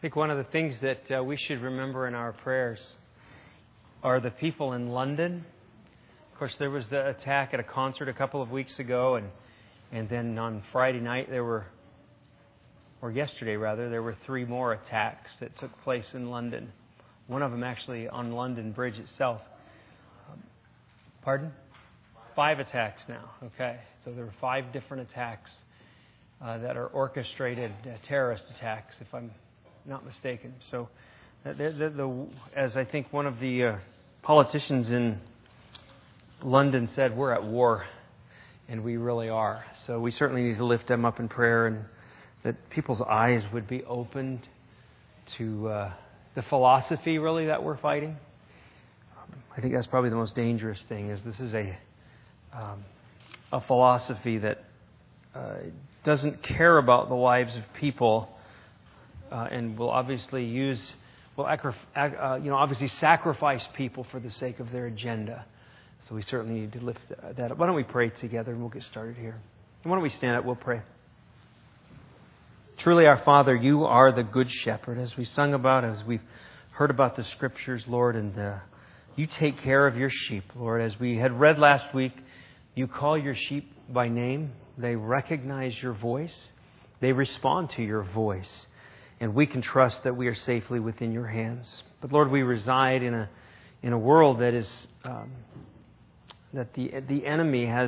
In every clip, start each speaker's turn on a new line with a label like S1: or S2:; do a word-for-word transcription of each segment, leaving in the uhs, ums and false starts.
S1: think one of the things that uh, we should remember in our prayers are the people in London. Of course, there was the attack at a concert a couple of weeks ago, and and then on Friday night there were, or yesterday rather, there were three more attacks that took place in London. One of them actually on London Bridge itself. Um, pardon? Five attacks now. Okay, so there were five different attacks uh, that are orchestrated uh, terrorist attacks, if I'm not mistaken. So, uh, the, the, the, as I think one of the uh, politicians in London said, we're at war, and we really are. So we certainly need to lift them up in prayer, and that people's eyes would be opened to uh, the philosophy, really, that we're fighting. Um, I think that's probably the most dangerous thing, is this is a um, a philosophy that uh, doesn't care about the lives of people. Uh, and will obviously use, will uh, you know, obviously sacrifice people for the sake of their agenda. So we certainly need to lift that up. Why don't we pray together, and we'll get started here. And why don't we stand up? We'll pray. Truly, our Father, you are the good shepherd, as we sung about, as we've heard about the Scriptures, Lord, and uh, you take care of your sheep, Lord. As we had read last week, you call your sheep by name. They recognize your voice. They respond to your voice. And we can trust that we are safely within your hands. But Lord, we reside in a in a world that is um, that the the enemy has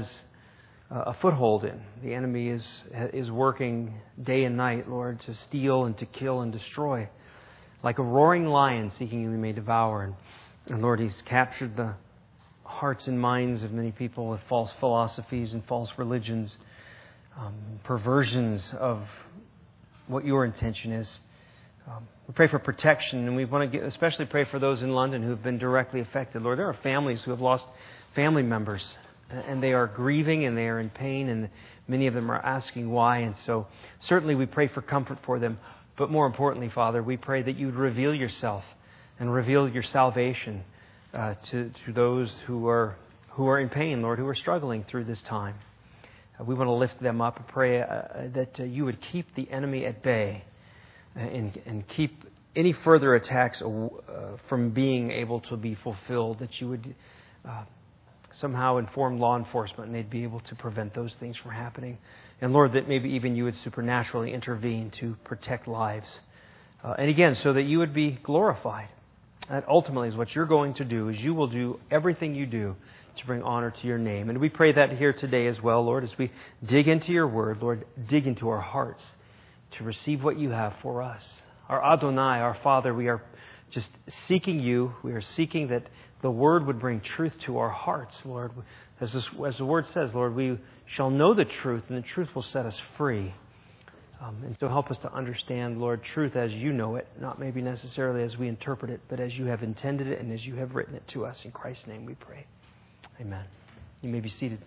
S1: a foothold in. The enemy is is working day and night, Lord, to steal and to kill and destroy, like a roaring lion seeking whom he may devour. And, and Lord, he's captured the hearts and minds of many people with false philosophies and false religions, um, perversions of what your intention is. Um, we pray for protection, and we want to get, especially pray for those in London who have been directly affected. Lord, there are families who have lost family members, and they are grieving and they are in pain, and many of them are asking why. And so certainly we pray for comfort for them. But more importantly, Father, we pray that you'd reveal yourself and reveal your salvation uh, to, to those who are who are in pain, Lord, who are struggling through this time. Uh, we want to lift them up and pray uh, that uh, you would keep the enemy at bay and, and keep any further attacks uh, from being able to be fulfilled, that you would uh, somehow inform law enforcement and they'd be able to prevent those things from happening. And Lord, that maybe even you would supernaturally intervene to protect lives. Uh, and again, so that you would be glorified. That ultimately is what you're going to do, is you will do everything you do to bring honor to your name. And we pray that here today as well, Lord, as we dig into your word, Lord, dig into our hearts to receive what you have for us. Our Adonai, our Father, we are just seeking you. We are seeking that the word would bring truth to our hearts, Lord. As, this, as the word says, Lord, we shall know the truth, and the truth will set us free. Um, and so help us to understand, Lord, truth as you know it, not maybe necessarily as we interpret it, but as you have intended it and as you have written it to us. In Christ's name we pray. Amen. You may be seated.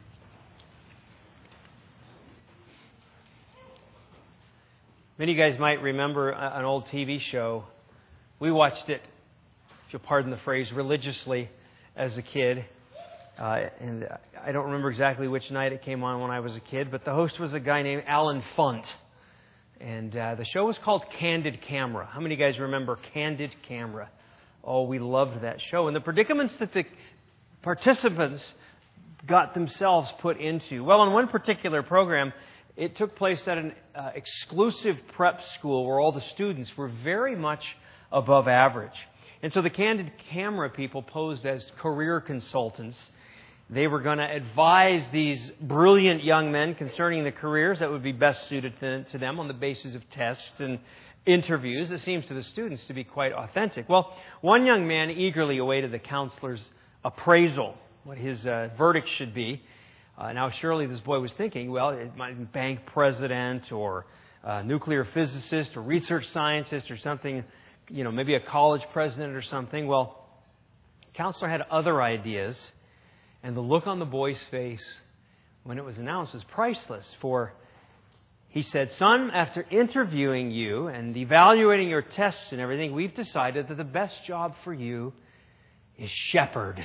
S1: Many of you guys might remember an old T V show. We watched it, if you'll pardon the phrase, religiously as a kid. Uh, and I don't remember exactly which night it came on when I was a kid, but the host was a guy named Alan Funt. And uh, the show was called Candid Camera. How many of you guys remember Candid Camera? Oh, we loved that show. And the predicaments that the participants got themselves put into. Well, on one particular program, it took place at an uh, exclusive prep school where all the students were very much above average. And so the Candid Camera people posed as career consultants. They were going to advise these brilliant young men concerning the careers that would be best suited to, to them on the basis of tests and interviews. It seems to the students to be quite authentic. Well, one young man eagerly awaited the counselor's appraisal, what his uh, verdict should be. Uh, now, surely this boy was thinking, well, it might be bank president or uh, nuclear physicist or research scientist or something, you know, maybe a college president or something. Well, counselor had other ideas, and the look on the boy's face when it was announced was priceless. For he said, son, after interviewing you and evaluating your tests and everything, we've decided that the best job for you is shepherd.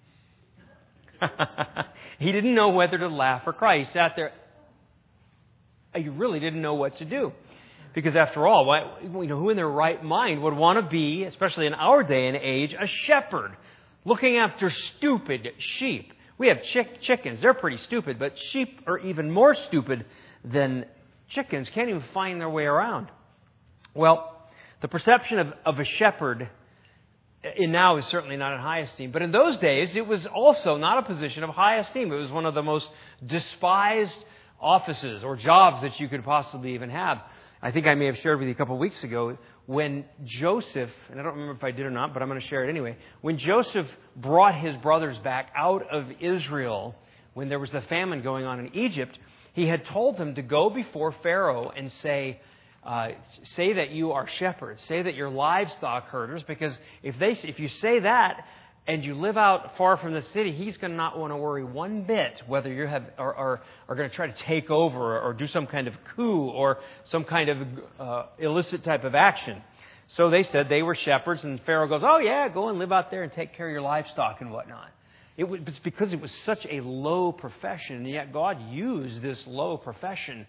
S1: He didn't know whether to laugh or cry. He sat there. He really didn't know what to do. Because after all, why, you know, who in their right mind would want to be, especially in our day and age, a shepherd looking after stupid sheep? We have chick- chickens. They're pretty stupid, but sheep are even more stupid than chickens. Can't even find their way around. Well, the perception of, of a shepherd in now is certainly not in high esteem. But in those days, it was also not a position of high esteem. It was one of the most despised offices or jobs that you could possibly even have. I think I may have shared with you a couple of weeks ago when Joseph, and I don't remember if I did or not, but I'm going to share it anyway. When Joseph brought his brothers back out of Israel, when there was the famine going on in Egypt, he had told them to go before Pharaoh and say, Uh, say that you are shepherds. Say that you're livestock herders, because if they, if you say that and you live out far from the city, he's going to not want to worry one bit whether you have are are, are going to try to take over or, or do some kind of coup or some kind of uh, illicit type of action. So they said they were shepherds, and Pharaoh goes, "Oh yeah, go and live out there and take care of your livestock and whatnot." It was because it was such a low profession, and yet God used this low profession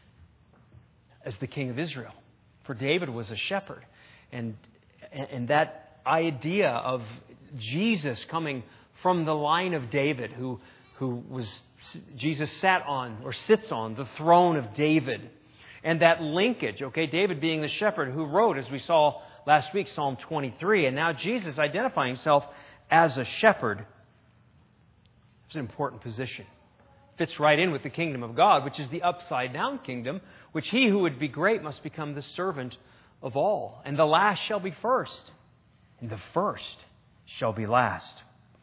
S1: as the king of Israel. For David was a shepherd. And, and that idea of Jesus coming from the line of David, who, who was, Jesus sat on or sits on the throne of David. And that linkage, okay, David being the shepherd who wrote, as we saw last week, Psalm twenty-three, and now Jesus identifying himself as a shepherd. It's an important position. Fits right in with the kingdom of God, which is the upside down kingdom, which he who would be great must become the servant of all. And the last shall be first, and the first shall be last.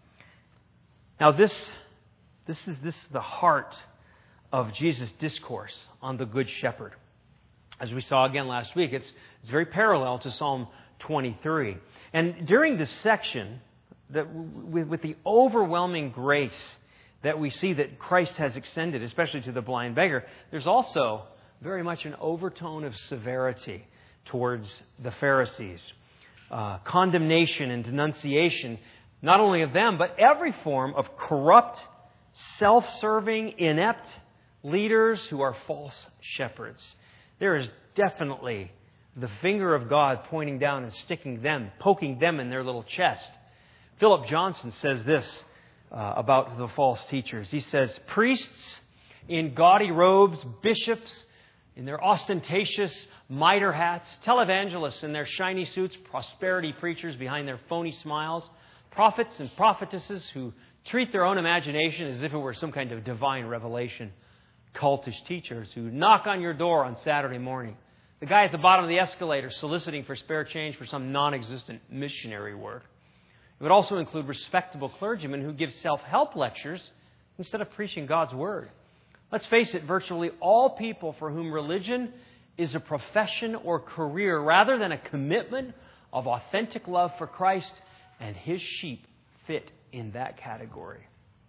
S1: Now this, this is this is the heart of Jesus' discourse on the Good Shepherd. As we saw again last week, it's, it's very parallel to Psalm twenty-three. And during this section, that with, with the overwhelming grace that we see that Christ has extended, especially to the blind beggar, there's also very much an overtone of severity towards the Pharisees. Uh, condemnation and denunciation, not only of them, but every form of corrupt, self-serving, inept leaders who are false shepherds. There is definitely the finger of God pointing down and sticking them, poking them in their little chest. Philip Johnson says this Uh, about the false teachers. He says, priests in gaudy robes, bishops in their ostentatious mitre hats, televangelists in their shiny suits, prosperity preachers behind their phony smiles, prophets and prophetesses who treat their own imagination as if it were some kind of divine revelation, cultish teachers who knock on your door on Saturday morning, the guy at the bottom of the escalator soliciting for spare change for some non-existent missionary work. It would also include respectable clergymen who give self-help lectures instead of preaching God's Word. Let's face it, virtually all people for whom religion is a profession or career rather than a commitment of authentic love for Christ and His sheep fit in that category.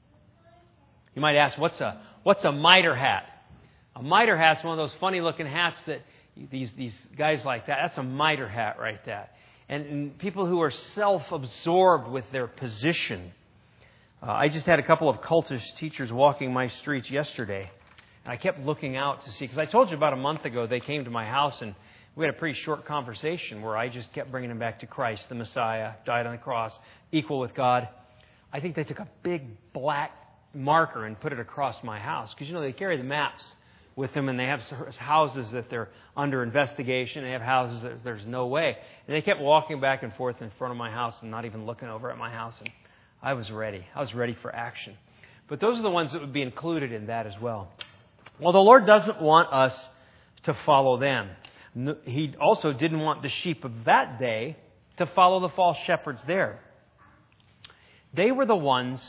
S1: You might ask, what's a what's a mitre hat? A mitre hat's one of those funny-looking hats that these, these guys like that. That's a mitre hat right there. And, and people who are self-absorbed with their position. Uh, I just had a couple of cultish teachers walking my streets yesterday. And I kept looking out to see, because I told you about a month ago they came to my house and we had a pretty short conversation where I just kept bringing them back to Christ, the Messiah, died on the cross, equal with God. I think they took a big black marker and put it across my house. Because, you know, they carry the maps with them, and they have houses that they're under investigation. They have houses that there's no way. And they kept walking back and forth in front of my house and not even looking over at my house. And I was ready. I was ready for action. But those are the ones that would be included in that as well. Well, the Lord doesn't want us to follow them. He also didn't want the sheep of that day to follow the false shepherds there. They were the ones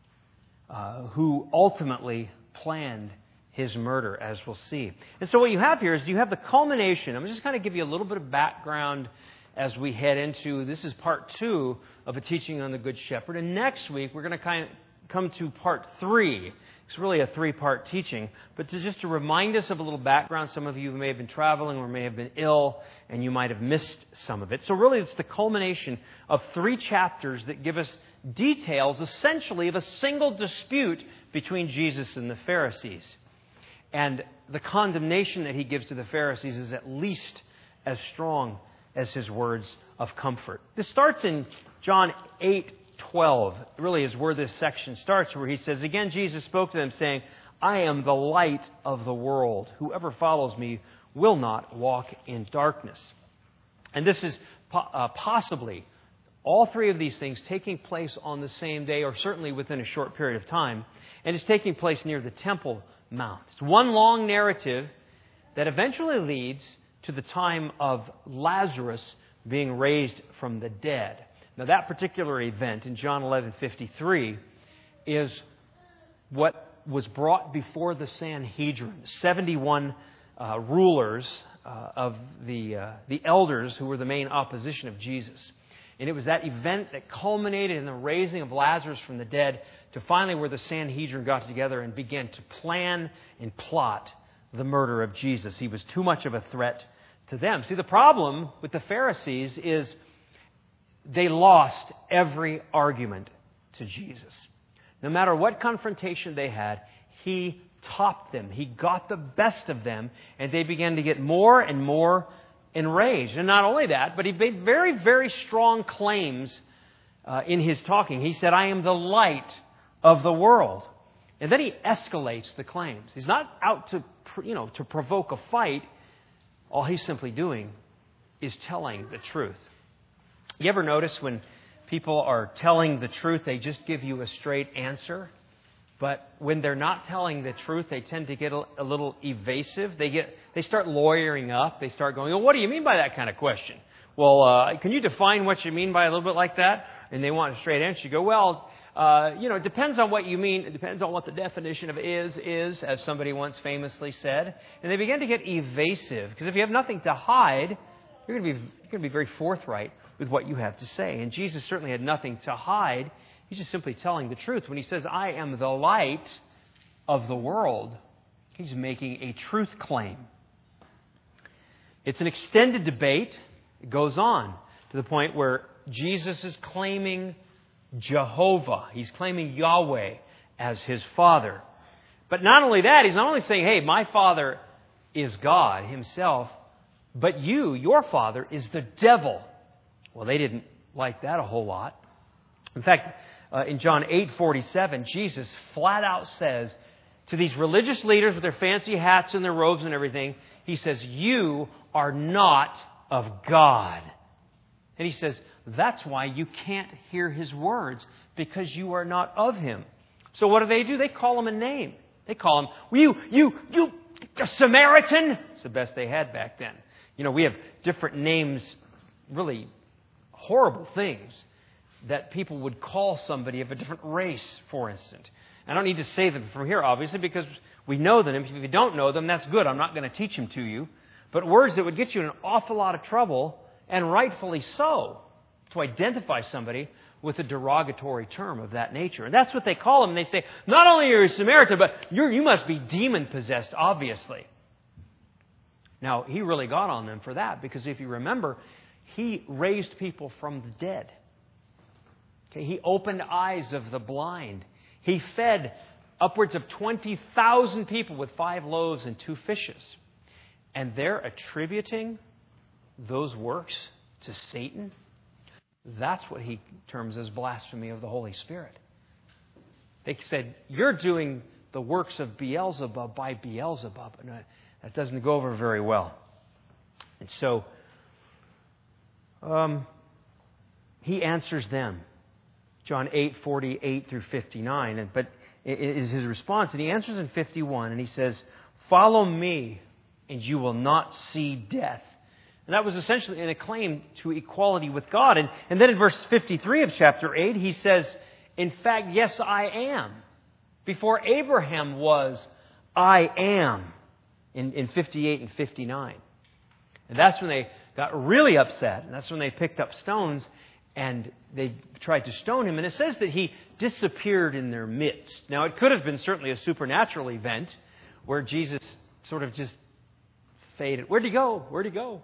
S1: uh, who ultimately planned His murder, as we'll see. And so what you have here is you have the culmination. I'm just kind of give you a little bit of background as we head into, this is part two of a teaching on the Good Shepherd. And next week, we're going to kind of come to part three. It's really a three-part teaching. But to just to remind us of a little background, some of you may have been traveling or may have been ill, and you might have missed some of it. So really, it's the culmination of three chapters that give us details, essentially, of a single dispute between Jesus and the Pharisees. And the condemnation that he gives to the Pharisees is at least as strong as his words of comfort. This starts in John eight twelve, really is where this section starts, where he says, "Again, Jesus spoke to them, saying, I am the light of the world. Whoever follows me will not walk in darkness." And this is po- uh, possibly all three of these things taking place on the same day, or certainly within a short period of time. And it's taking place near the Temple Mount. It's one long narrative that eventually leads to the time of Lazarus being raised from the dead. Now, that particular event in John eleven fifty-three is what was brought before the Sanhedrin, seventy-one uh, rulers uh, of the uh, the elders who were the main opposition of Jesus. And it was that event that culminated in the raising of Lazarus from the dead to finally where the Sanhedrin got together and began to plan and plot the murder of Jesus. He was too much of a threat to them. See, the problem with the Pharisees is they lost every argument to Jesus. No matter what confrontation they had, He topped them. He got the best of them, and they began to get more and more enraged. And not only that, but He made very, very strong claims uh, in His talking. He said, "I am the light of the world." And then He escalates the claims. He's not out to, you know, to provoke a fight. All He's simply doing is telling the truth. You ever notice when people are telling the truth, they just give you a straight answer? But when they're not telling the truth, they tend to get a, a little evasive. They get, they start lawyering up. They start going, "Well, what do you mean by that kind of question? Well, uh, can you define what you mean by a little bit like that?" And they want a straight answer. You go, "Well, uh, you know, it depends on what you mean. It depends on what the definition of is is," as somebody once famously said. And they begin to get evasive because if you have nothing to hide, you're going to be you're going to be very forthright with what you have to say. And Jesus certainly had nothing to hide. He's just simply telling the truth. When He says, "I am the light of the world," He's making a truth claim. It's an extended debate. It goes on to the point where Jesus is claiming Jehovah. He's claiming Yahweh as His Father. But not only that, He's not only saying, "Hey, my Father is God Himself, but you, your father, is the devil." Well, they didn't like that a whole lot. In fact, uh, in John eight forty-seven, Jesus flat out says to these religious leaders with their fancy hats and their robes and everything, He says, "You are not of God." And He says, that's why you can't hear His words, because you are not of Him. So what do they do? They call Him a name. They call Him, "Well, you, you, you, Samaritan." It's the best they had back then. You know, we have different names, really horrible things that people would call somebody of a different race, for instance. I don't need to say them from here, obviously, because we know them. If you don't know them, that's good. I'm not going to teach them to you. But words that would get you in an awful lot of trouble, and rightfully so, to identify somebody with a derogatory term of that nature. And that's what they call him. And they say, not only are you a Samaritan, but you're, you must be demon-possessed, obviously. Now, He really got on them for that, because if you remember, He raised people from the dead. Okay, He opened eyes of the blind. He fed upwards of twenty thousand people with five loaves and two fishes. And they're attributing those works to Satan. That's what He terms as blasphemy of the Holy Spirit. They said, "You're doing the works of Beelzebub by Beelzebub." And that doesn't go over very well. And so, um, He answers them. John eight forty-eight through fifty-nine. And, but it is His response. And He answers in fifty-one. And He says, "Follow me, and you will not see death." And that was essentially an acclaim to equality with God. And, and then in verse fifty-three of chapter eight, He says, "In fact, yes, I am. Before Abraham was, I am." In, in fifty-eight and fifty-nine. And that's when they got really upset. And that's when they picked up stones and they tried to stone Him. And it says that He disappeared in their midst. Now, it could have been certainly a supernatural event where Jesus sort of just faded. Where'd He go? Where'd He go?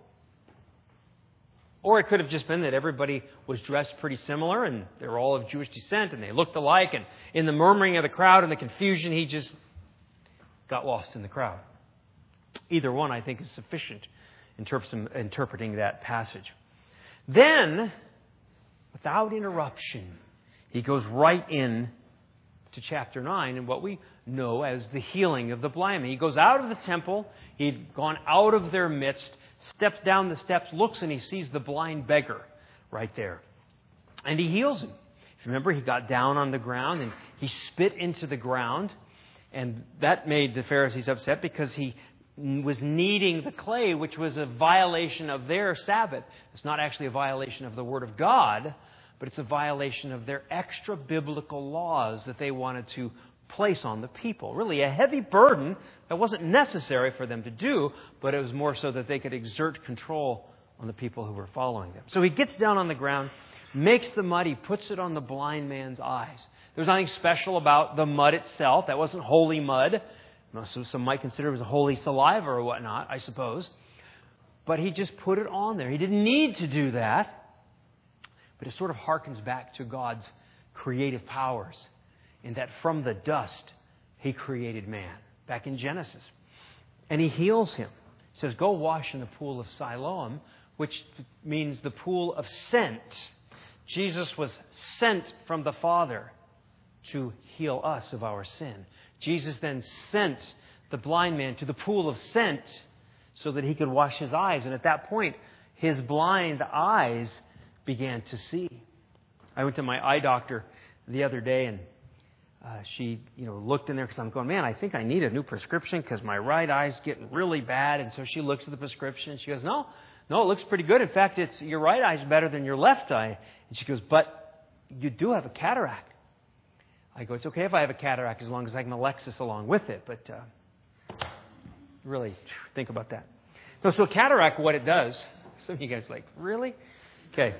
S1: Or it could have just been that everybody was dressed pretty similar and they were all of Jewish descent and they looked alike. And in the murmuring of the crowd and the confusion, He just got lost in the crowd. Either one, I think, is sufficient in interpreting that passage. Then, without interruption, he goes right in to chapter nine and what we know as the healing of the blind man. He goes out of the temple. He'd gone out of their midst, steps down the steps, looks, and he sees the blind beggar right there. And he heals him. If you remember, he got down on the ground and he spit into the ground. And that made the Pharisees upset because he was kneading the clay, which was a violation of their Sabbath. It's not actually a violation of the Word of God, but it's a violation of their extra biblical laws that they wanted to place on the people. Really a heavy burden that wasn't necessary for them to do, but it was more so that they could exert control on the people who were following them. So he gets down on the ground, makes the mud, he puts it on the blind man's eyes. There was nothing special about the mud itself. That wasn't holy mud. So some might consider it was a holy saliva or whatnot, I suppose. But he just put it on there. He didn't need to do that. But it sort of harkens back to God's creative powers in that from the dust He created man, back in Genesis. And He heals him. He says, go wash in the pool of Siloam, which means the pool of scent. Jesus was sent from the Father to heal us of our sin. Jesus then sent the blind man to the pool of scent so that he could wash his eyes. And at that point, his blind eyes began to see. I went to my eye doctor the other day, and uh, she, you know, looked in there because I'm going, man, I think I need a new prescription because my right eye's getting really bad. And so she looks at the prescription and she goes, no, no, it looks pretty good. In fact, it's your right eye's better than your left eye. And she goes, but you do have a cataract. I go, it's okay if I have a cataract as long as I can Alexis along with it. But uh, really think about that. No, so cataract, what it does, some of you guys are like, really? Okay.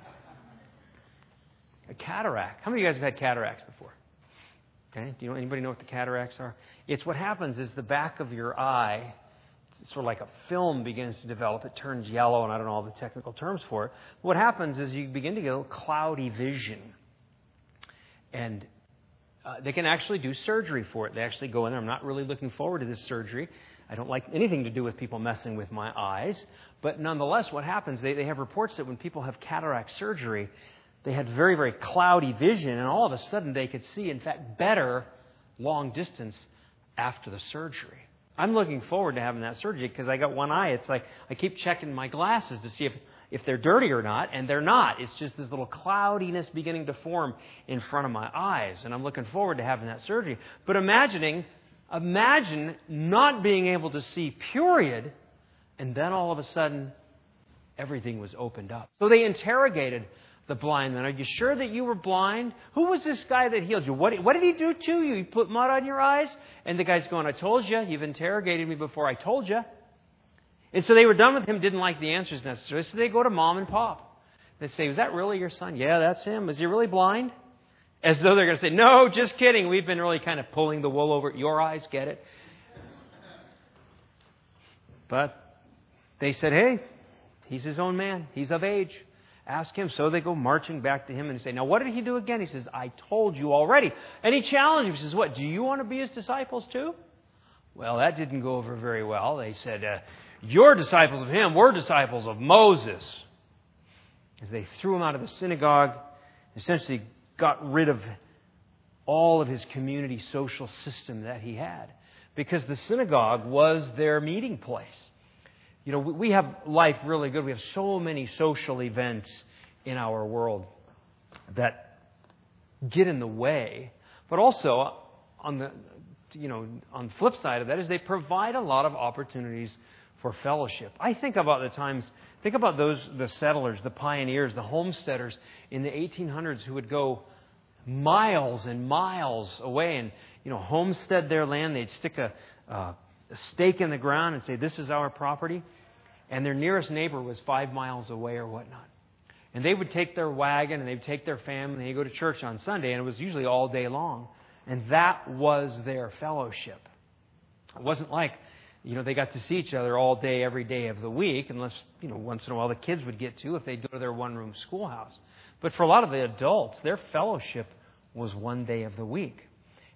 S1: A cataract. How many of you guys have had cataracts before? Okay. Do you know anybody know what the cataracts are? It's what happens is the back of your eye, it's sort of like a film begins to develop. It turns yellow, and I don't know all the technical terms for it. What happens is you begin to get a little cloudy vision. And Uh, they can actually do surgery for it. They actually go in there. I'm not really looking forward to this surgery. I don't like anything to do with people messing with my eyes. But nonetheless, what happens, they, they have reports that when people have cataract surgery, they had very, very cloudy vision, and all of a sudden they could see, in fact, better long distance after the surgery. I'm looking forward to having that surgery because I got one eye. It's like I keep checking my glasses to see if if they're dirty or not, and they're not. It's just this little cloudiness beginning to form in front of my eyes, and I'm looking forward to having that surgery. But imagining, imagine not being able to see, period, and then all of a sudden, everything was opened up. So they interrogated the blind man. Are you sure that you were blind? Who was this guy that healed you? What, what did he do to you? He put mud on your eyes? And the guy's going, I told you. You've interrogated me before I told you. And so they were done with him, didn't like the answers necessarily. So they go to mom and pop. They say, is that really your son? Yeah, that's him. Is he really blind? As though they're going to say, no, just kidding. We've been really kind of pulling the wool over your eyes. Get it? But they said, hey, he's his own man. He's of age. Ask him. So they go marching back to him and say, now what did he do again? He says, I told you already. And he challenged him. He says, what, do you want to be his disciples too? Well, that didn't go over very well. They said, uh, you're disciples of him. We're disciples of Moses. As they threw him out of the synagogue, essentially got rid of all of his community social system that he had. Because the synagogue was their meeting place. You know, we have life really good. We have so many social events in our world that get in the way. But also, on the, you know, on the flip side of that is they provide a lot of opportunities for fellowship. I think about the times, think about those, the settlers, the pioneers, the homesteaders in the eighteen hundreds who would go miles and miles away and, you know, homestead their land. They'd stick a, uh, a stake in the ground and say, this is our property. And their nearest neighbor was five miles away or whatnot. And they would take their wagon and they'd take their family and they'd go to church on Sunday, and it was usually all day long. And that was their fellowship. It wasn't like, you know, they got to see each other all day, every day of the week, unless, you know, once in a while the kids would get to if they'd go to their one-room schoolhouse. But for a lot of the adults, their fellowship was one day of the week.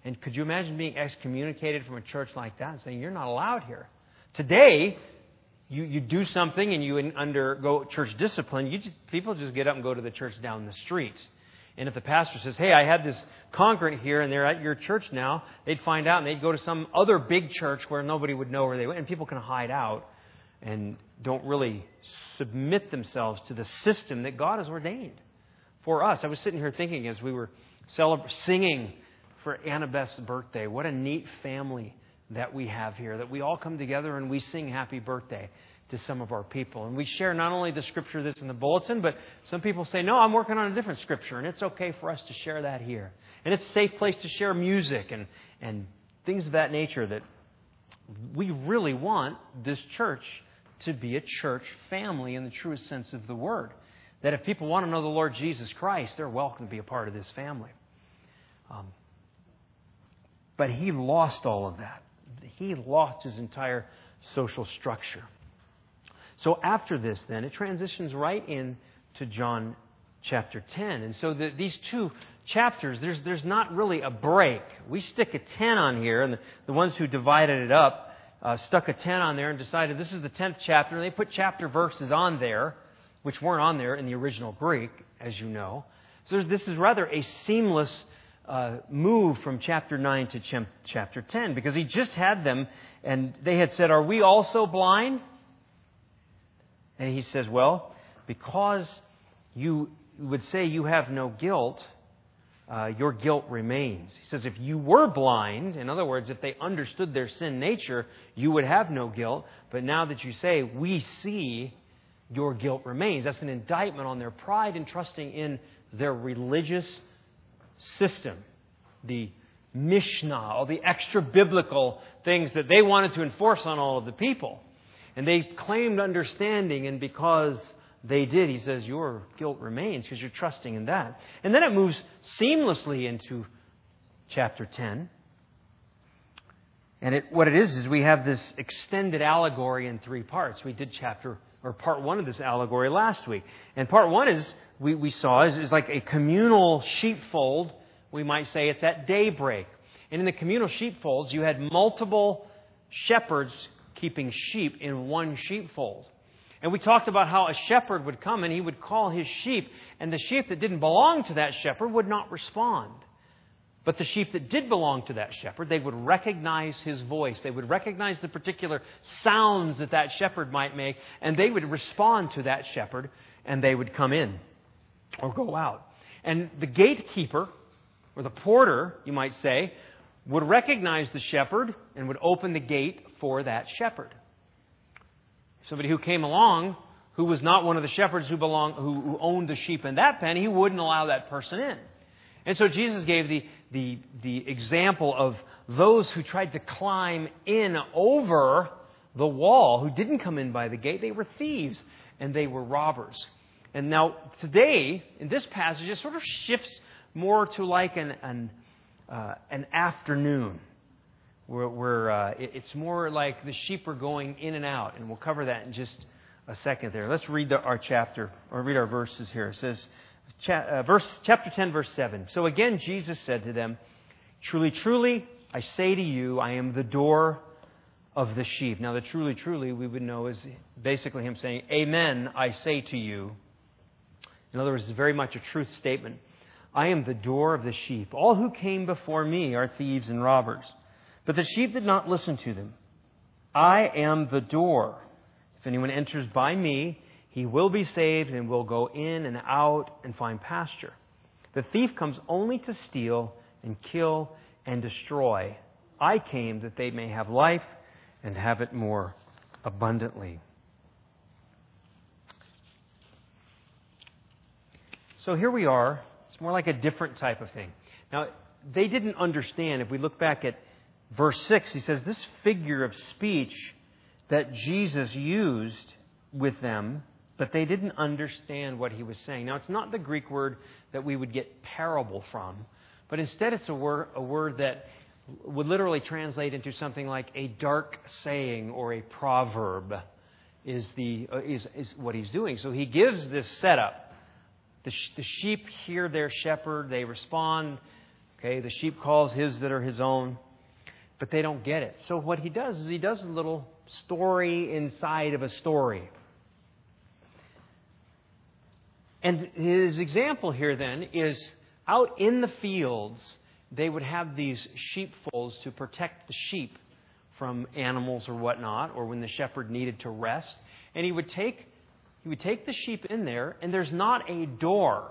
S1: And could you imagine being excommunicated from a church like that and saying, you're not allowed here? Today, you, you do something and you undergo church discipline, you just, people just get up and go to the church down the street. And if the pastor says, hey, I had this congregant here and they're at your church now, they'd find out and they'd go to some other big church where nobody would know where they went. And people can hide out and don't really submit themselves to the system that God has ordained for us. I was sitting here thinking as we were celebrating, singing for Annabeth's birthday, what a neat family that we have here, that we all come together and we sing happy birthday to some of our people. And we share not only the scripture that's in the bulletin, but some people say, no, I'm working on a different scripture, and it's okay for us to share that here. And it's a safe place to share music and, and things of that nature, that we really want this church to be a church family in the truest sense of the word. That if people want to know the Lord Jesus Christ, they're welcome to be a part of this family. Um, but he lost all of that. He lost his entire social structure. So after this, then, it transitions right into John chapter ten. And so the, these two chapters, there's there's not really a break. We stick a ten on here, and the, the ones who divided it up uh, stuck a ten on there and decided this is the tenth chapter, and they put chapter verses on there, which weren't on there in the original Greek, as you know. So this is rather a seamless uh, move from chapter nine to ch- chapter ten, because he just had them, and they had said, are we also blind? And he says, well, because you would say you have no guilt, uh, your guilt remains. He says, if you were blind, in other words, if they understood their sin nature, you would have no guilt. But now that you say, we see, your guilt remains. That's an indictment on their pride and trusting in their religious system. The Mishnah, all the extra biblical things that they wanted to enforce on all of the people. And they claimed understanding, and because they did, he says, your guilt remains because you're trusting in that. And then it moves seamlessly into chapter ten. And it, what it is, is we have this extended allegory in three parts. We did chapter, or part one of this allegory last week. And part one is, we, we saw, is, is like a communal sheepfold. We might say it's at daybreak. And in the communal sheepfolds, you had multiple shepherds keeping sheep in one sheepfold. And we talked about how a shepherd would come and he would call his sheep, and the sheep that didn't belong to that shepherd would not respond. But the sheep that did belong to that shepherd, they would recognize his voice. They would recognize the particular sounds that that shepherd might make, and they would respond to that shepherd, and they would come in or go out. And the gatekeeper, or the porter, you might say, would recognize the shepherd and would open the gate for that shepherd. Somebody who came along who was not one of the shepherds who belonged, who, who owned the sheep in that pen, he wouldn't allow that person in. And so Jesus gave the, the, the example of those who tried to climb in over the wall, who didn't come in by the gate. They were thieves and they were robbers. And now today, in this passage, it sort of shifts more to like an, an Uh, an afternoon, where, where uh, it, it's more like the sheep are going in and out, and we'll cover that in just a second there. Let's read the, our chapter, or read our verses here. It says, cha- uh, verse, chapter ten, verse seven. So again, Jesus said to them, truly, truly, I say to you, I am the door of the sheep. Now, the truly, truly, we would know is basically him saying, amen, I say to you. In other words, it's very much a truth statement. I am the door of the sheep. All who came before me are thieves and robbers, but the sheep did not listen to them. I am the door. If anyone enters by me, he will be saved and will go in and out and find pasture. The thief comes only to steal and kill and destroy. I came that they may have life and have it more abundantly. So here we are. More like a different type of thing. Now, they didn't understand. If we look back at verse six, he says this figure of speech that Jesus used with them, but they didn't understand what he was saying. Now, it's not the Greek word that we would get parable from, but instead it's a word, a word that would literally translate into something like a dark saying or a proverb is, the, uh, is, is what he's doing. So he gives this setup. The sheep hear their shepherd. They respond Okay, the sheep calls his that are his own, but they don't get it. So what he does is he does a little story inside of a story. And his example here then is out in the fields, they would have these sheepfolds to protect the sheep from animals or whatnot, or when the shepherd needed to rest. And he would take he would take the sheep in there, and there's not a door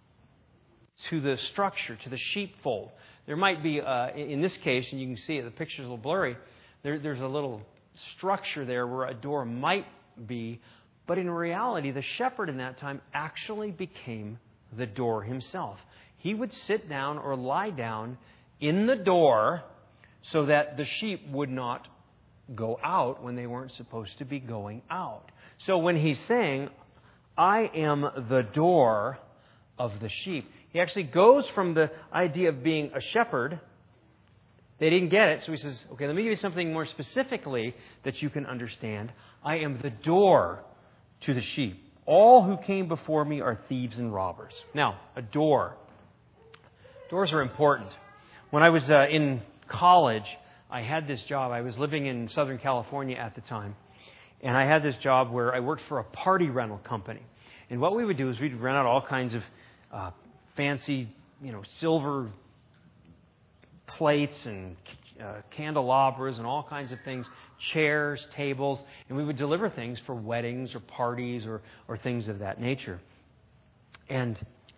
S1: to the structure, to the sheepfold. There might be, uh, in this case, and you can see it, the picture's a little blurry, there, there's a little structure there where a door might be. But in reality, the shepherd in that time actually became the door himself. He would sit down or lie down in the door so that the sheep would not go out when they weren't supposed to be going out. So when he's saying, I am the door of the sheep, he actually goes from the idea of being a shepherd. They didn't get it, so he says, okay, let me give you something more specifically that you can understand. I am the door to the sheep. All who came before me are thieves and robbers. Now, a door. Doors are important. When I was uh, in college, I had this job. I was living in Southern California at the time. And I had this job where I worked for a party rental company. And what we would do is we'd rent out all kinds of uh, fancy, you know, silver plates and uh, candelabras and all kinds of things, chairs, tables, and we would deliver things for weddings or parties or, or things of that nature. And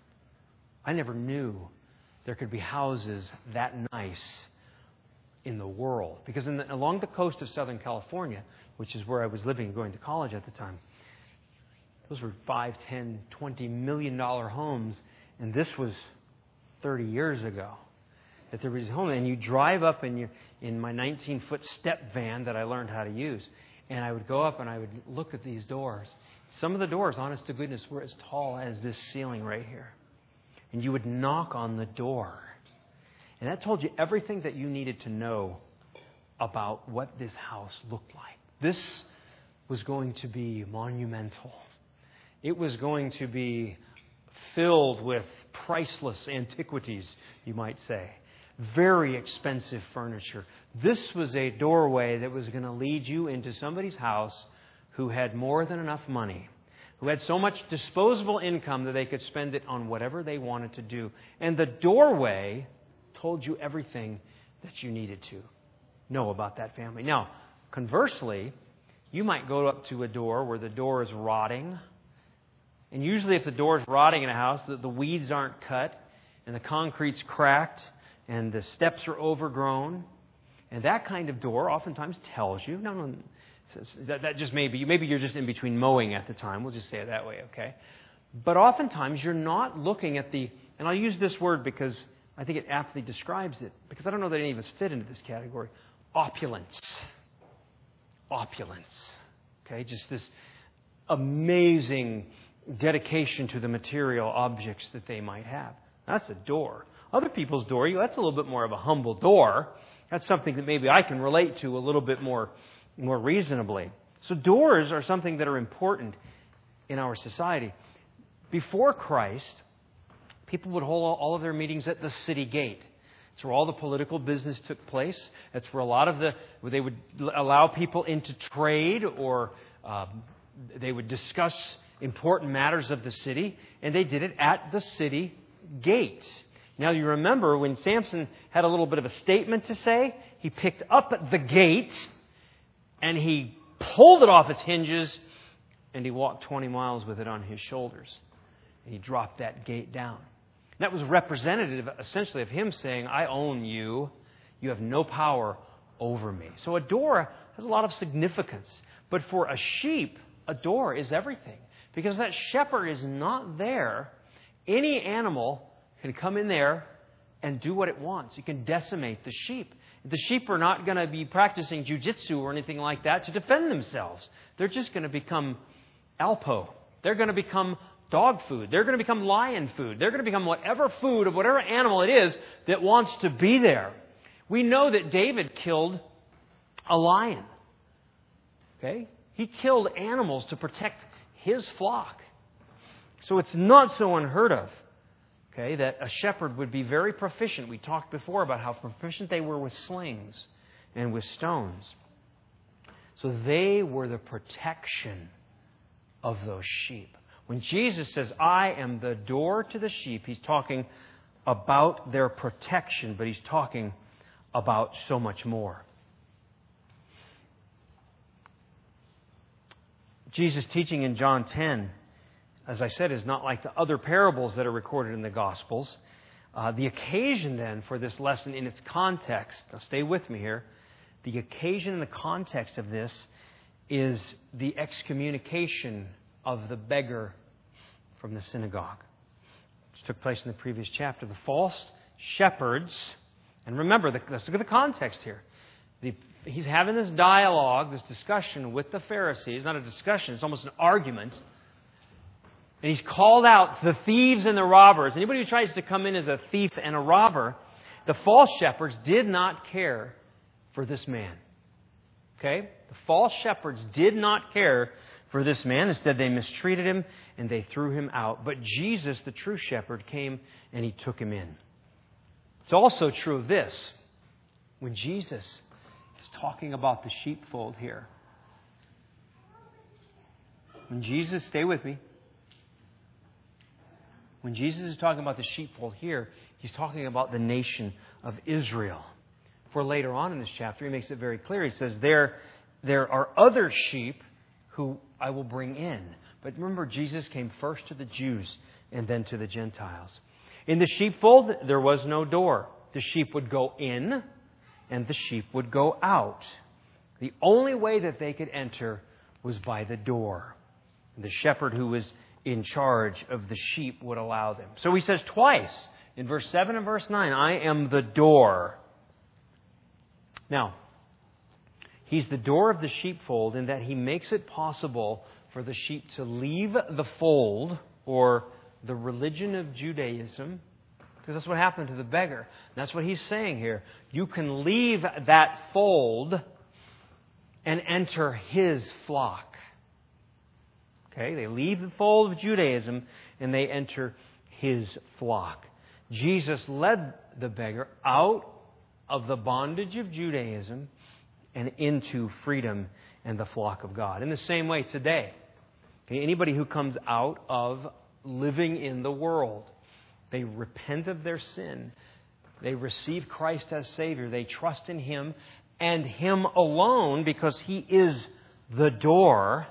S1: I never knew there could be houses that nice in the world. Because in the, along the coast of Southern California, which is where I was living and going to college at the time, those were five, ten, twenty million dollar homes, and this was thirty years ago that there was a home. And you drive up in your in my nineteen foot step van that I learned how to use, and I would go up and I would look at these doors. Some of the doors, honest to goodness, were as tall as this ceiling right here. And you would knock on the door. And that told you everything that you needed to know about what this house looked like. This was going to be monumental. It was going to be filled with priceless antiquities, you might say. Very expensive furniture. This was a doorway that was going to lead you into somebody's house who had more than enough money, who had so much disposable income that they could spend it on whatever they wanted to do. And the doorway told you everything that you needed to know about that family. Now, conversely, you might go up to a door where the door is rotting. And usually if the door is rotting in a house, the, the weeds aren't cut and the concrete's cracked and the steps are overgrown. And that kind of door oftentimes tells you, no, no, that, that just may be, maybe you're just in between mowing at the time. We'll just say it that way, okay? But oftentimes you're not looking at the, and I'll use this word because I think it aptly describes it, because I don't know that any of us fit into this category. Opulence. Opulence. Okay, just this amazing dedication to the material objects that they might have. That's a door. Other people's door, that's a little bit more of a humble door. That's something that maybe I can relate to a little bit more, more reasonably. So doors are something that are important in our society. Before Christ, people would hold all of their meetings at the city gate. It's where all the political business took place. That's where a lot of the, where they would allow people into trade, or um, they would discuss important matters of the city, and they did it at the city gate. Now you remember when Samson had a little bit of a statement to say, he picked up the gate and he pulled it off its hinges and he walked twenty miles with it on his shoulders. And he dropped that gate down. That was representative, essentially, of him saying, I own you. You have no power over me. So a door has a lot of significance. But for a sheep, a door is everything. Because if that shepherd is not there, any animal can come in there and do what it wants. It can decimate the sheep. The sheep are not going to be practicing jiu-jitsu or anything like that to defend themselves. They're just going to become alpo. They're going to become dog food. They're going to become lion food. They're going to become whatever food of whatever animal it is that wants to be there. We know that David killed a lion. Okay? He killed animals to protect his flock. So it's not so unheard of Okay, that a shepherd would be very proficient. We talked before about how proficient they were with slings and with stones. So they were the protection of those sheep. When Jesus says, I am the door to the sheep, He's talking about their protection, but He's talking about so much more. Jesus' teaching in John ten, as I said, is not like the other parables that are recorded in the Gospels. Uh, the occasion then for this lesson in its context, now stay with me here, the occasion and the context of this is the excommunication of the beggar from the synagogue, which took place in the previous chapter. The false shepherds, and remember, the, let's look at the context here. The, he's having this dialogue, this discussion with the Pharisees. Not a discussion, it's almost an argument. And he's called out the thieves and the robbers. Anybody who tries to come in as a thief and a robber, the false shepherds did not care for this man. Okay? The false shepherds did not care for this man. Instead, they mistreated him and they threw him out. But Jesus, the true shepherd, came and He took him in. It's also true of this. When Jesus is talking about the sheepfold here, when Jesus, stay with me, when Jesus is talking about the sheepfold here, He's talking about the nation of Israel. For later on in this chapter, He makes it very clear. He says, there, there are other sheep who I will bring in. But remember, Jesus came first to the Jews and then to the Gentiles. In the sheepfold, there was no door. The sheep would go in and the sheep would go out. The only way that they could enter was by the door. The shepherd who was in charge of the sheep would allow them. So He says twice in verse seven and verse nine, I am the door. Now, He's the door of the sheepfold in that He makes it possible for the sheep to leave the fold, or the religion of Judaism, because that's what happened to the beggar. And that's what He's saying here. You can leave that fold and enter His flock. Okay, they leave the fold of Judaism and they enter His flock. Jesus led the beggar out of the bondage of Judaism and into freedom and the flock of God. In the same way today, okay, anybody who comes out of living in the world, they repent of their sin, they receive Christ as Savior, they trust in Him and Him alone because He is the door.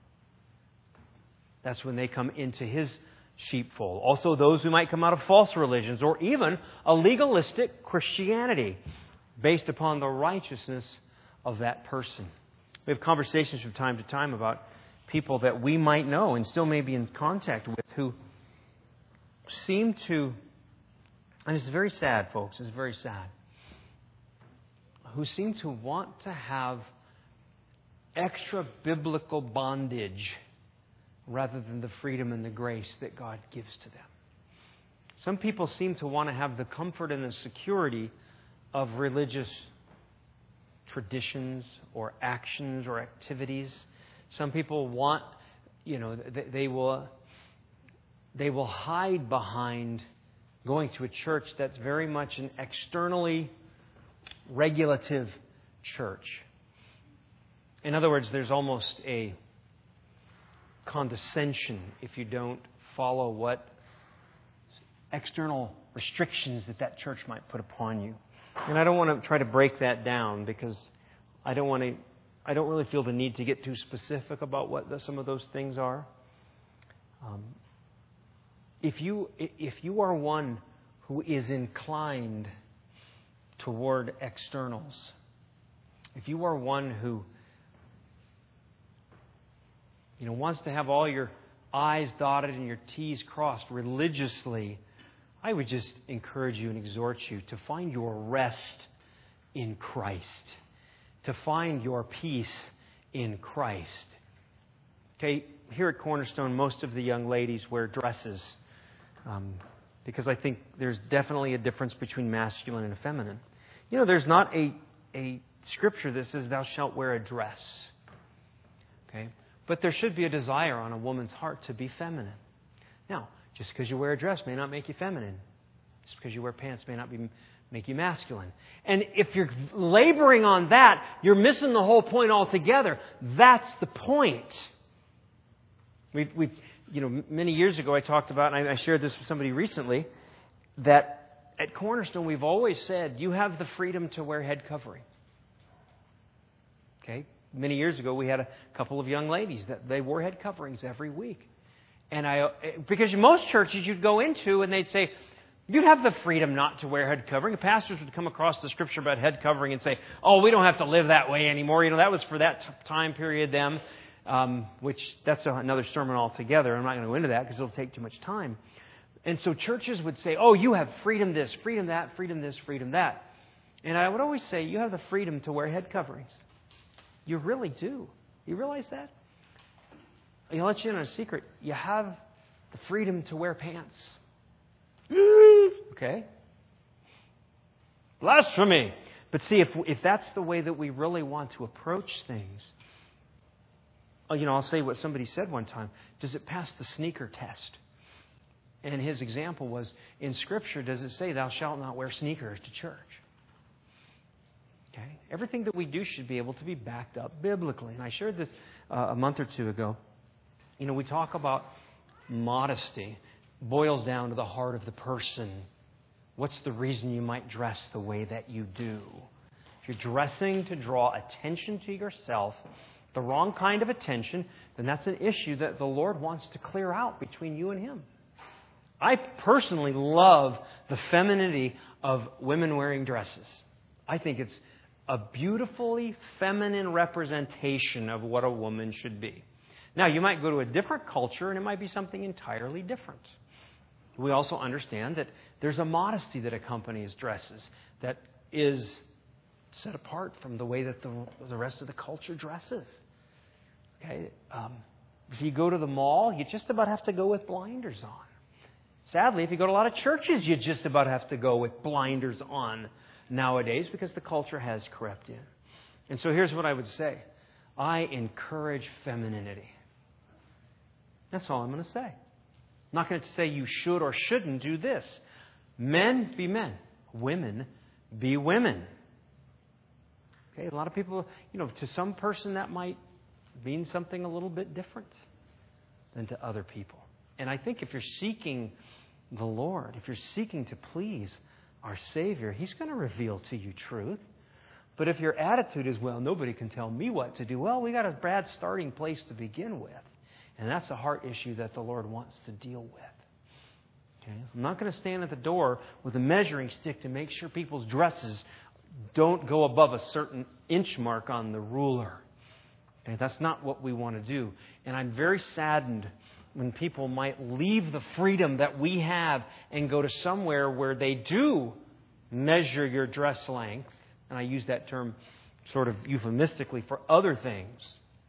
S1: That's when they come into His sheepfold. Also those who might come out of false religions or even a legalistic Christianity based upon the righteousness of that person. We have conversations from time to time about people that we might know and still may be in contact with who seem to, and it's very sad, folks, it's very sad, who seem to want to have extra biblical bondage rather than the freedom and the grace that God gives to them. Some people seem to want to have the comfort and the security of religious traditions or actions or activities. Some people want, you know, they, they will they will hide behind going to a church that's very much an externally regulative church. In other words, there's almost a condescension if you don't follow what external restrictions that that church might put upon you. And I don't want to try to break that down because I don't want to. I don't really feel the need to get too specific about what the, some of those things are. Um, if you if you are one who is inclined toward externals, if you are one who you know wants to have all your I's dotted and your T's crossed religiously, I would just encourage you and exhort you to find your rest in Christ, to find your peace in Christ. Okay, here at Cornerstone, most of the young ladies wear dresses um, because I think there's definitely a difference between masculine and feminine. You know, there's not a, a scripture that says thou shalt wear a dress. Okay, but there should be a desire on a woman's heart to be feminine. Now, Just because you wear a dress may not make you feminine. Just because you wear pants may not be, make you masculine. And if you're laboring on that, you're missing the whole point altogether. That's the point. We've, we've you know, many years ago I talked about, and I, I shared this with somebody recently, that at Cornerstone we've always said, you have the freedom to wear head covering. Okay? Many years ago we had a couple of young ladies that they wore head coverings every week. And I, because most churches you'd go into and they'd say, you'd have the freedom not to wear head covering. The pastors would come across the scripture about head covering and say, oh, we don't have to live that way anymore. You know, that was for that t- time period then, um, which that's another sermon altogether. I'm not going to go into that because it'll take too much time. And so churches would say, oh, you have freedom this, freedom that, freedom this, freedom that. And I would always say, you have the freedom to wear head coverings. You really do. You realize that? I'll let you in on a secret. You have the freedom to wear pants. Okay? Blasphemy. But see, if if that's the way that we really want to approach things, you know, I'll say what somebody said one time. Does it pass the sneaker test? And his example was, in Scripture, does it say, thou shalt not wear sneakers to church? Okay? Everything that we do should be able to be backed up biblically. And I shared this uh, a month or two ago. You know, we talk about modesty. Boils down to the heart of the person. What's the reason you might dress the way that you do? If you're dressing to draw attention to yourself, the wrong kind of attention, then that's an issue that the Lord wants to clear out between you and Him. I personally love the femininity of women wearing dresses. I think it's a beautifully feminine representation of what a woman should be. Now, you might go to a different culture and it might be something entirely different. We also understand that there's a modesty that accompanies dresses that is set apart from the way that the, the rest of the culture dresses. Okay, um, if you go to the mall, you just about have to go with blinders on. Sadly, if you go to a lot of churches, you just about have to go with blinders on nowadays because the culture has crept in. And so here's what I would say. I encourage femininity. That's all I'm going to say. I'm not going to say you should or shouldn't do this. Men, be men. Women, be women. Okay, a lot of people, you know, to some person that might mean something a little bit different than to other people. And I think if you're seeking the Lord, if you're seeking to please our Savior, He's going to reveal to you truth. But if your attitude is, well, nobody can tell me what to do, well, we got a bad starting place to begin with. And that's a heart issue that the Lord wants to deal with. Okay? I'm not going to stand at the door with a measuring stick to make sure people's dresses don't go above a certain inch mark on the ruler. Okay? That's not what we want to do. And I'm very saddened when people might leave the freedom that we have and go to somewhere where they do measure your dress length. And I use that term sort of euphemistically for other things.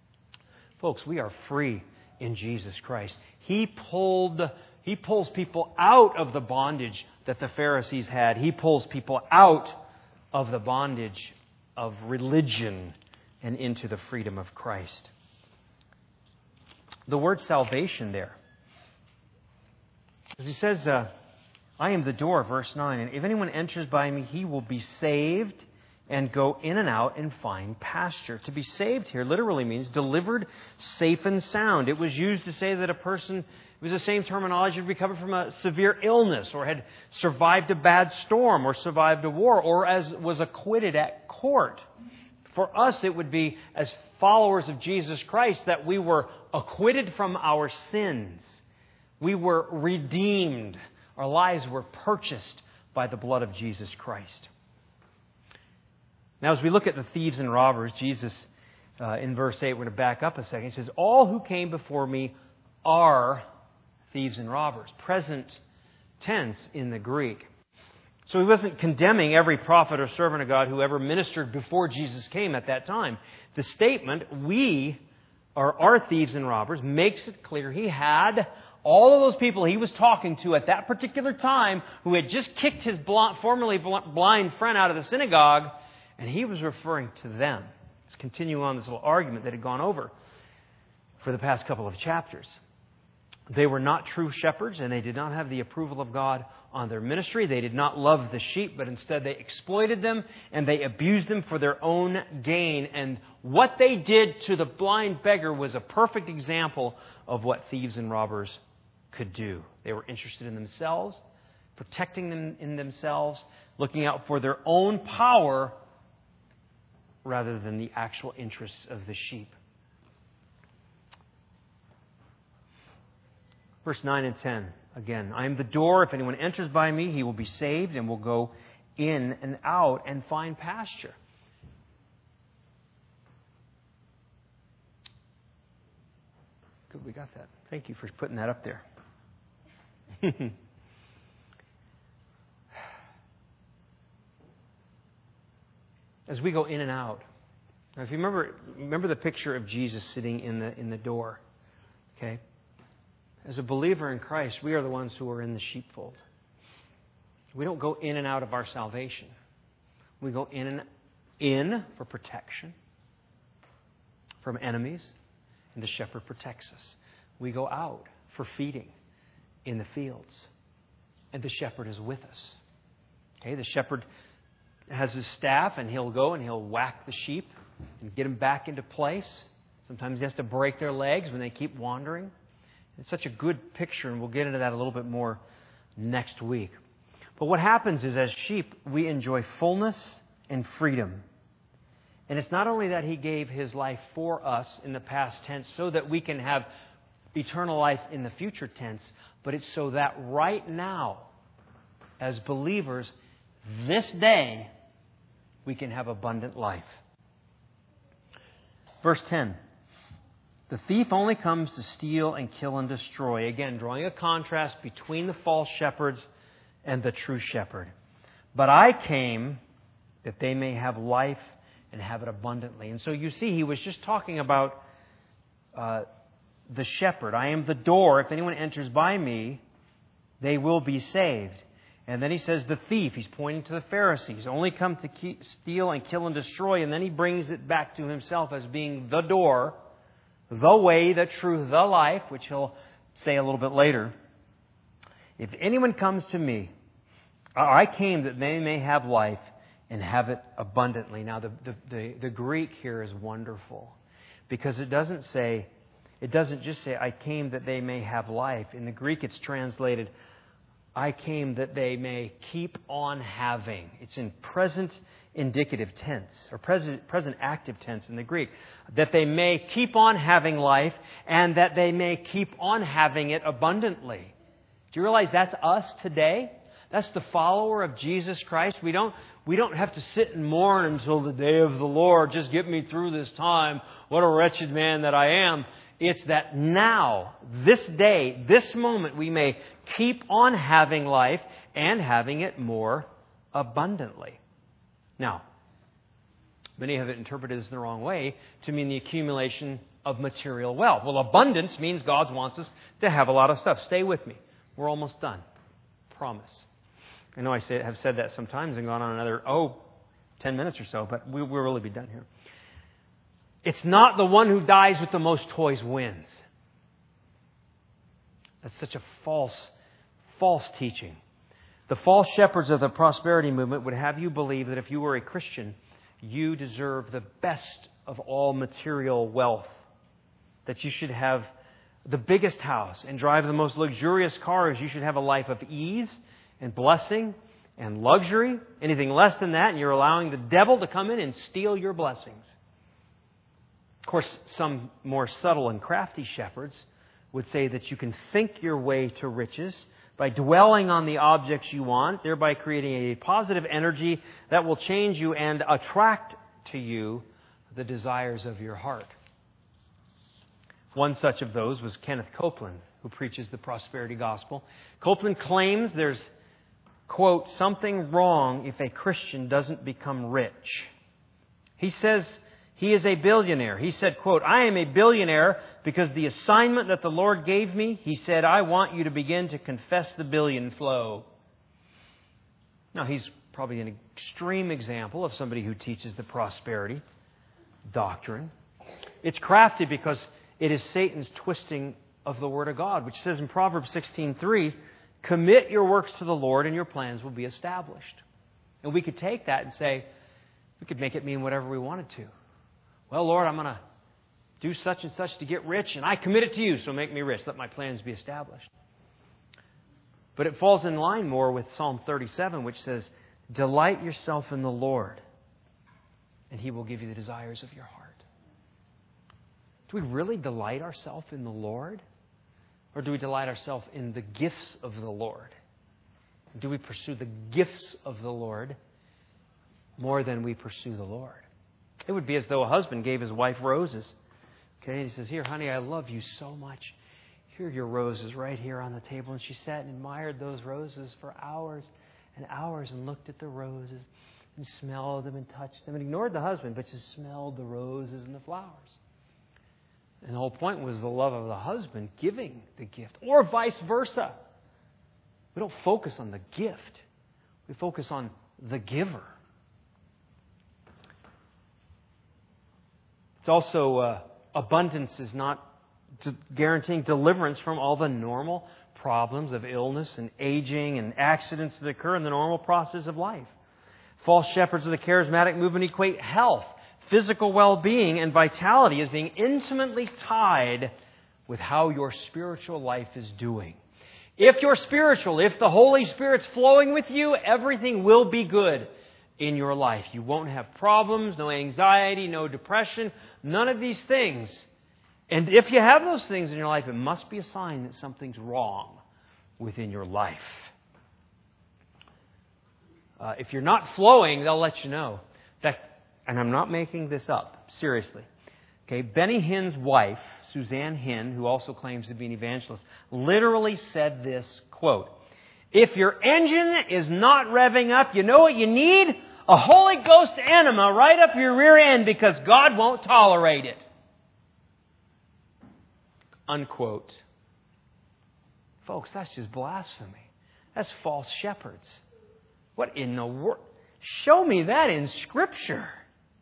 S1: Folks, we are free in Jesus Christ. He pulled, He pulls people out of the bondage that the Pharisees had. He pulls people out of the bondage of religion and into the freedom of Christ. The word salvation there. As He says, uh, I am the door, verse nine, and if anyone enters by me, he will be saved and go in and out and find pasture. To be saved here literally means delivered safe and sound. It was used to say that a person, it was the same terminology, had recovered from a severe illness or had survived a bad storm or survived a war or as was acquitted at court. For us, it would be as followers of Jesus Christ that we were acquitted from our sins. We were redeemed. Our lives were purchased by the blood of Jesus Christ. Now, as we look at the thieves and robbers, Jesus, uh, in verse eight, we're going to back up a second. He says, all who came before me are thieves and robbers. Present tense in the Greek. So He wasn't condemning every prophet or servant of God who ever ministered before Jesus came at that time. The statement, we are, are thieves and robbers, makes it clear He had all of those people He was talking to at that particular time who had just kicked his blind, formerly blind friend out of the synagogue. And He was referring to them. Let's continue on this little argument that had gone over for the past couple of chapters. They were not true shepherds, and they did not have the approval of God on their ministry. They did not love the sheep, but instead they exploited them and they abused them for their own gain. And what they did to the blind beggar was a perfect example of what thieves and robbers could do. They were interested in themselves, protecting them in themselves, looking out for their own power rather than the actual interests of the sheep. Verse nine and ten, again, I am the door. If anyone enters by me, he will be saved and will go in and out and find pasture. Good, we got that. Thank you for putting that up there. As we go in and out, now if you remember, remember the picture of Jesus sitting in the in the door, okay? As a believer in Christ, we are the ones who are in the sheepfold. We don't go in and out of our salvation. We go in and in for protection from enemies, and the shepherd protects us. We go out for feeding in the fields, and the shepherd is with us. Okay, the shepherd has his staff, and he'll go and he'll whack the sheep and get them back into place. Sometimes he has to break their legs when they keep wandering. It's such a good picture, and we'll get into that a little bit more next week. But what happens is, as sheep, we enjoy fullness and freedom. And it's not only that He gave His life for us in the past tense so that we can have eternal life in the future tense, but it's so that right now, as believers, this day, we can have abundant life. Verse ten. The thief only comes to steal and kill and destroy. Again, drawing a contrast between the false shepherds and the true shepherd. But I came that they may have life and have it abundantly. And so you see, he was just talking about uh, the shepherd. I am the door. If anyone enters by me, they will be saved. And then he says the thief. He's pointing to the Pharisees. Only come to keep, steal and kill and destroy. And then he brings it back to himself as being the door, the way, the truth, the life, which he'll say a little bit later. If anyone comes to me, I came that they may have life and have it abundantly. Now, the, the, the, the Greek here is wonderful because it doesn't say, it doesn't just say, I came that they may have life. In the Greek, it's translated, I came that they may keep on having. It's in present indicative tense, or present, present active tense in the Greek. That they may keep on having life, and that they may keep on having it abundantly. Do you realize that's us today? That's the follower of Jesus Christ. We don't, we don't have to sit and mourn until the day of the Lord. Just get me through this time. What a wretched man that I am. It's that now, this day, this moment, we may keep on having life and having it more abundantly. Now, many have interpreted this in the wrong way to mean the accumulation of material wealth. Well, abundance means God wants us to have a lot of stuff. Stay with me. We're almost done. Promise. I know I say, have said that sometimes and gone on another, oh, ten minutes or so, but we, we'll really be done here. It's not the one who dies with the most toys wins. That's such a false, false teaching. The false shepherds of the prosperity movement would have you believe that if you were a Christian, you deserve the best of all material wealth. That you should have the biggest house and drive the most luxurious cars. You should have a life of ease and blessing and luxury. Anything less than that, and you're allowing the devil to come in and steal your blessings. Of course, some more subtle and crafty shepherds would say that you can think your way to riches by dwelling on the objects you want, thereby creating a positive energy that will change you and attract to you the desires of your heart. One such of those was Kenneth Copeland, who preaches the prosperity gospel. Copeland claims there's, quote, something wrong if a Christian doesn't become rich. He says he is a billionaire. He said, quote, I am a billionaire because the assignment that the Lord gave me, He said, I want you to begin to confess the billion flow. Now, he's probably an extreme example of somebody who teaches the prosperity doctrine. It's crafty because it is Satan's twisting of the Word of God, which says in Proverbs sixteen three, commit your works to the Lord and your plans will be established. And we could take that and say, we could make it mean whatever we wanted to. Well, Lord, I'm going to do such and such to get rich, and I commit it to you, so make me rich. Let my plans be established. But it falls in line more with Psalm thirty-seven, which says, delight yourself in the Lord, and He will give you the desires of your heart. Do we really delight ourselves in the Lord? Or do we delight ourselves in the gifts of the Lord? Do we pursue the gifts of the Lord more than we pursue the Lord? It would be as though a husband gave his wife roses. Okay, and he says, here, honey, I love you so much. Here are your roses right here on the table. And she sat and admired those roses for hours and hours and looked at the roses and smelled them and touched them and ignored the husband, but just smelled the roses and the flowers. And the whole point was the love of the husband giving the gift, or vice versa. We don't focus on the gift. We focus on the giver. It's also, uh, abundance is not guaranteeing deliverance from all the normal problems of illness and aging and accidents that occur in the normal process of life. False shepherds of the charismatic movement equate health, physical well-being, and vitality as being intimately tied with how your spiritual life is doing. If you're spiritual, if the Holy Spirit's flowing with you, everything will be good in your life. You won't have problems, no anxiety, no depression, none of these things. And if you have those things in your life, it must be a sign that something's wrong within your life. Uh, if you're not flowing, they'll let you know. In fact, and I'm not making this up, seriously. Okay, Benny Hinn's wife, Suzanne Hinn, who also claims to be an evangelist, literally said this, quote, if your engine is not revving up, you know what you need? A Holy Ghost enema right up your rear end because God won't tolerate it. Unquote. Folks, that's just blasphemy. That's false shepherds. What in the world? Show me that in Scripture.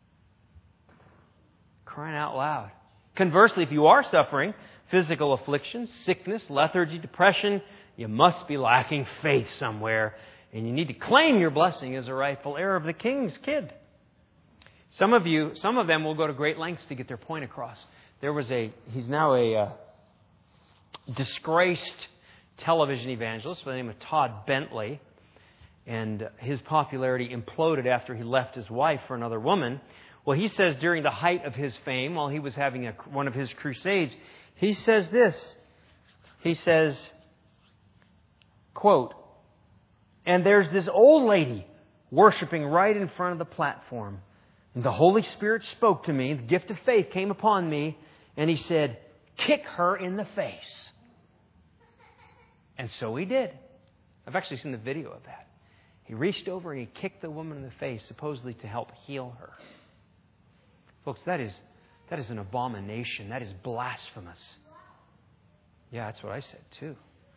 S1: Crying out loud. Conversely, if you are suffering physical affliction, sickness, lethargy, depression, you must be lacking faith somewhere, and you need to claim your blessing as a rightful heir of the King's kid. Some of you, some of them will go to great lengths to get their point across. There was a, he's now a uh, disgraced television evangelist by the name of Todd Bentley, and his popularity imploded after he left his wife for another woman. Well, he says during the height of his fame, while he was having a, one of his crusades, he says this. He says, quote, and there's this old lady worshiping right in front of the platform. And the Holy Spirit spoke to me. The gift of faith came upon me. And He said, kick her in the face. And so he did. I've actually seen the video of that. He reached over and he kicked the woman in the face, supposedly to help heal her. Folks, that is that is an abomination. That is blasphemous. Yeah, that's what I said too.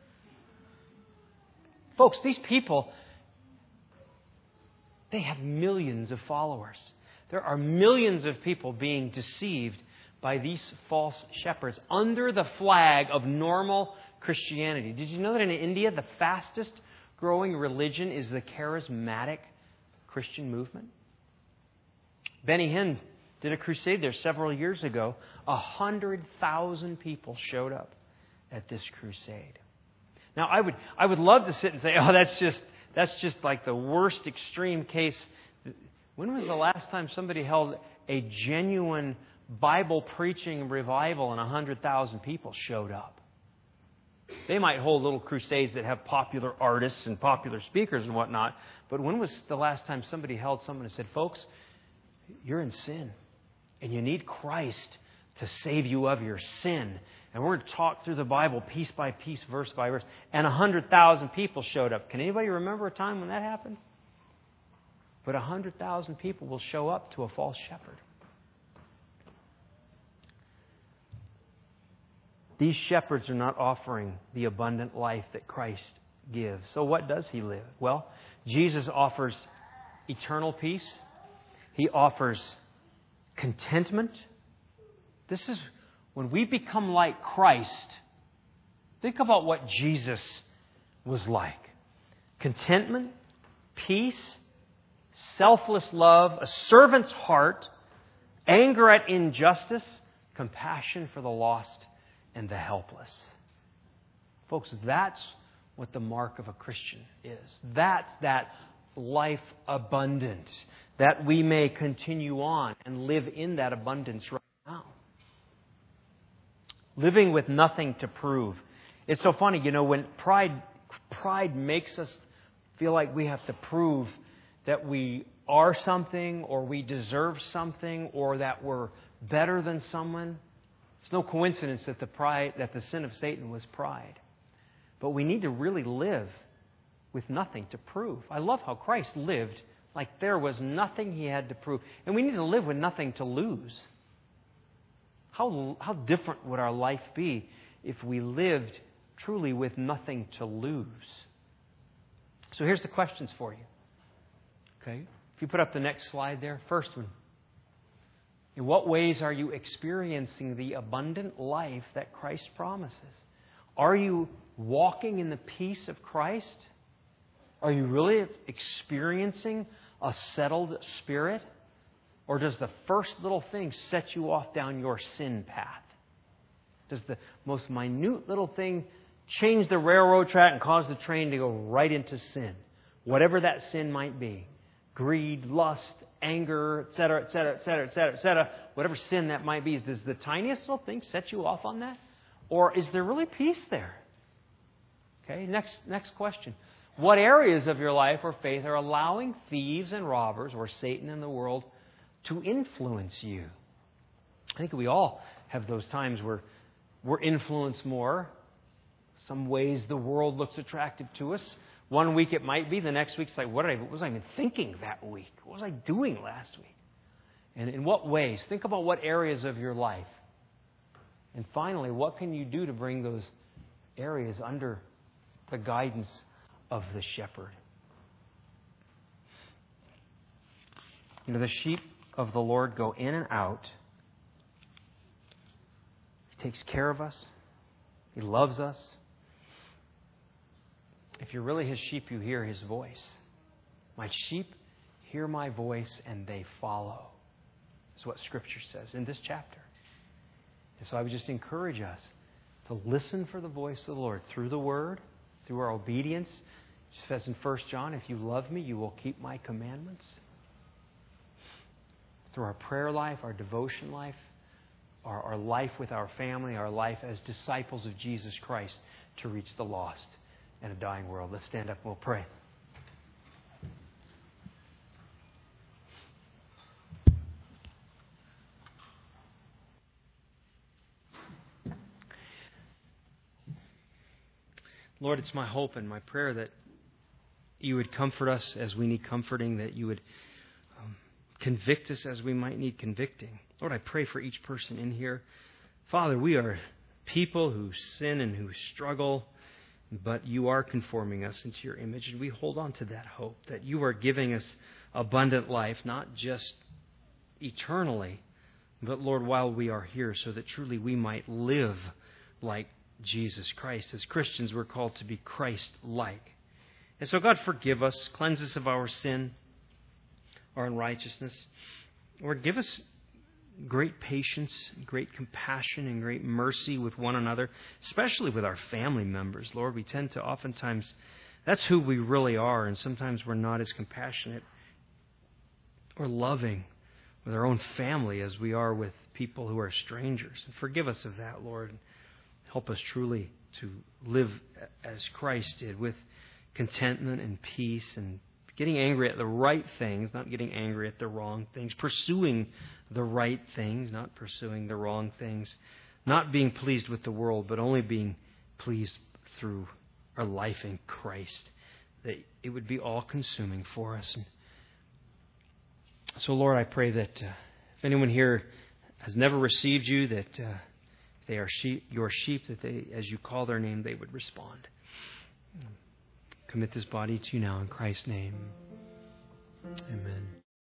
S1: Folks, these people, they have millions of followers. There are millions of people being deceived by these false shepherds under the flag of normal Christianity. Did you know that in India, the fastest growing religion is the charismatic Christian movement? Benny Hinn did a crusade there several years ago. A hundred thousand people showed up at this crusade. Now, I would I would love to sit and say, oh, that's just that's just like the worst extreme case. When was the last time somebody held a genuine Bible preaching revival and a hundred thousand people showed up? They might hold little crusades that have popular artists and popular speakers and whatnot. But when was the last time somebody held someone and said, folks, you're in sin and you need Christ to save you of your sin. And we're going to talk through the Bible piece by piece, verse by verse. And a hundred thousand people showed up. Can anybody remember a time when that happened? But a hundred thousand people will show up to a false shepherd. These shepherds are not offering the abundant life that Christ gives. So what does He live? Well, Jesus offers eternal peace. He offers contentment. This is when we become like Christ, Think about what Jesus was like. Contentment, peace, selfless love, a servant's heart, anger at injustice, compassion for the lost and the helpless. Folks, that's what the mark of a Christian is. That's that life abundant, that we may continue on and live in that abundance right now. Living with nothing to prove. It's so funny, you know, when pride pride makes us feel like we have to prove that we are something or we deserve something or that we're better than someone. It's no coincidence that the pride that the sin of Satan was pride. But we need to really live with nothing to prove. I love how Christ lived like there was nothing He had to prove. And we need to live with nothing to lose. How, how different would our life be if we lived truly with nothing to lose? So here's the questions for you. Okay? If you put up the next slide there, first one. In what ways are you experiencing the abundant life that Christ promises? Are you walking in the peace of Christ? Are you really experiencing a settled spirit? Or does the first little thing set you off down your sin path? Does the most minute little thing change the railroad track and cause the train to go right into sin? Whatever that sin might be. Greed, lust, anger, et cetera, et cetera, et cetera, et cetera, et cetera. Whatever sin that might be, does the tiniest little thing set you off on that? Or is there really peace there? Okay, next, next question. What areas of your life or faith are allowing thieves and robbers or Satan and the world to influence you? I think we all have those times where we're influenced more. Some ways the world looks attractive to us. One week it might be, the next week it's like, what, did I, what was I even thinking that week? What was I doing last week? And in what ways? Think about what areas of your life. And finally, what can you do to bring those areas under the guidance of the shepherd? You know, the sheep of the Lord go in and out. He takes care of us. He loves us. If you're really His sheep, you hear His voice. My sheep hear my voice and they follow. That's what Scripture says in this chapter. And so I would just encourage us to listen for the voice of the Lord through the Word, through our obedience. It says in First John, if you love me, you will keep my commandments. Through our prayer life, our devotion life, our, our life with our family, our life as disciples of Jesus Christ to reach the lost and a dying world. Let's stand up and we'll pray. Lord, it's my hope and my prayer that You would comfort us as we need comforting, that You would um, convict us as we might need convicting. Lord, I pray for each person in here. Father, we are people who sin and who struggle, but You are conforming us into Your image, and we hold on to that hope, that You are giving us abundant life, not just eternally, but, Lord, while we are here, so that truly we might live like Jesus Christ. As Christians, we're called to be Christ-like. And so, God, forgive us, cleanse us of our sin, our unrighteousness. Lord, give us great patience, great compassion, and great mercy with one another, especially with our family members. Lord, we tend to oftentimes, that's who we really are, and sometimes we're not as compassionate or loving with our own family as we are with people who are strangers. And forgive us of that, Lord. Help us truly to live as Christ did, with contentment and peace and getting angry at the right things, not getting angry at the wrong things, pursuing the right things, not pursuing the wrong things, not being pleased with the world, but only being pleased through our life in Christ, that it would be all-consuming for us. And so, Lord, I pray that uh, if anyone here has never received You, that uh, they are sheep, Your sheep, that they, as You call their name, they would respond. Commit this body to You now in Christ's name. Amen.